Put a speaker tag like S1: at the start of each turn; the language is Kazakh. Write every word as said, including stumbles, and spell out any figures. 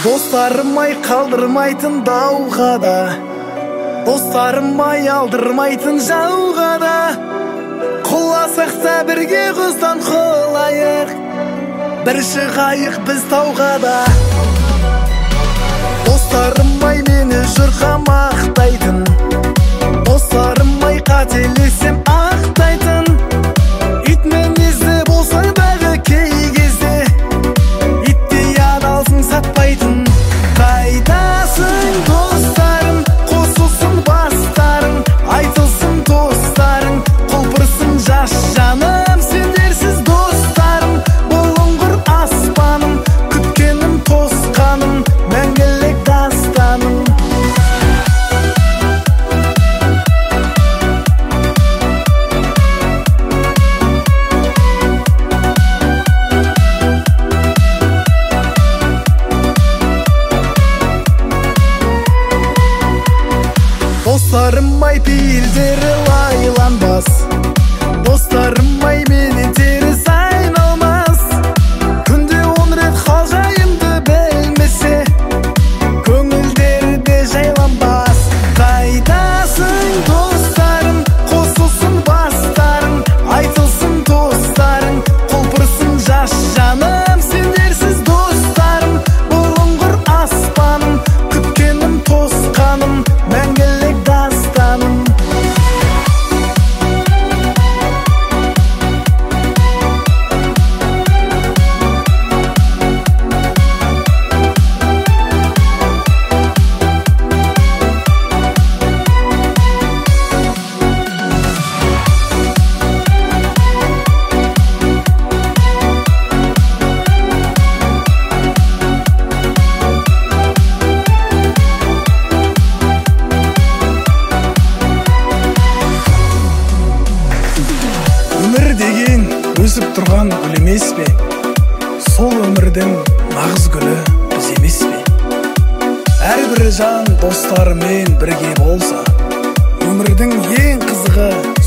S1: Достарым-ай қалдырмайтын дауға да, достарым-ай алдырмайтын жауға да, құласақ та бірге құздан құлайық, бір шығайық біз тауға да. Достарым-ай мені жұрға мақтайтын, достарым-ай қателесем ақтайтын, ит мінезді болса дағы кей кезде, иттей адалсың сатпайтын. Қайдасың достарым, қосылсын бастарың, айтылсын достарың, құлпырсын жас жаным, сендерсіз достарым, бұлыңғыр аспаным, күткенім тосқаным, мәңгілік дастаным. Достарым-ай пейілдері лайланбас, достарым-ай мені теріс айналмас, күнде он рет хал жайымды білмесе, көңілдері де жайланбас. Қайдасың достарым, қосылсын бастарың, айтылсын достарың, құлпырсын жас жаным, сендерсіз достарым, бұлыңғыр аспаным, күткенім тосқаным, мәңгілік дастаным. Өмір деген өсіп тұрған гүл емес пе? Сол өмірдің нағыз гүлі біз емес пе? Әрбір жан достарымен бірге болса, өмірдің ең қызығы